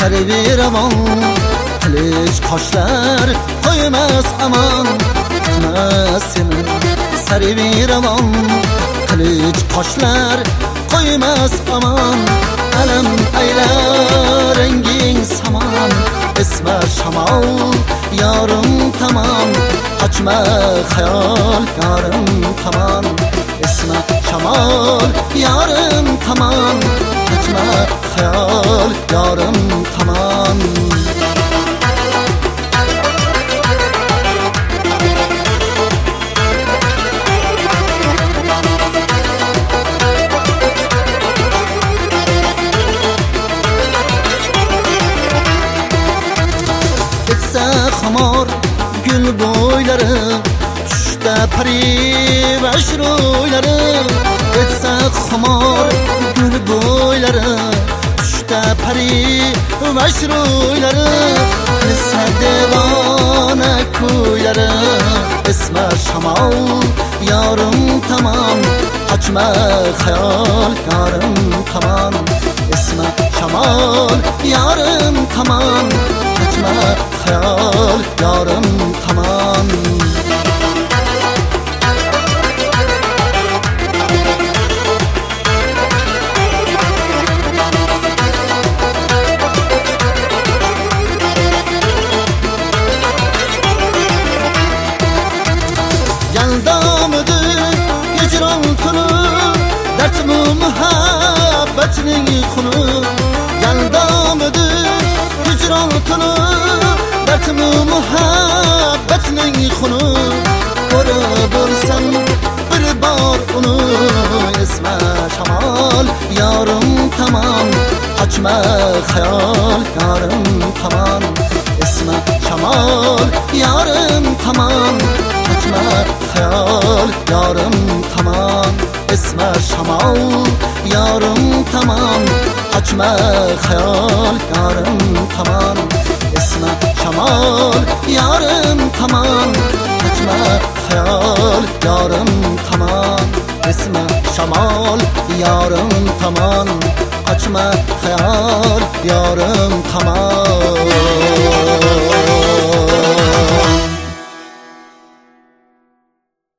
sarıveramon qilich qoshlar qo'ymas amon bitmas seni sarıveramon qilich qoshlar qo'ymas amon alam aylar renging samon esma shamol yorim tamam qochma xayol yorim tamam esma shamol yorim tamam qochma xayol yorim tamam xamor gül boylari tushda pari va shro'ylari etsa xamor gül boylari tushda pari va shro'ylari esa devona ko'ylari esma shamol yorim tamam qochma xayol yorim tamam esma shamol yorim tamam qochma xayol yorim tamam yaldamidi hijron kuni dardmi muhabbatning xuni yaldamidi hijron kuni dardmi muhabbatning xuni ko'rib bo'lsam bir bor uni esma shamol yorim tamam qochma xayol yorim tamam esma shamol yorim tamam qochma xayol yorim tamam esma shamol yorim tamam qochma xayol yorim tamam esma shamol yorim tamam qochma xayol yorim tamam esma shamol yorim tamam qochma xayol yorim tamam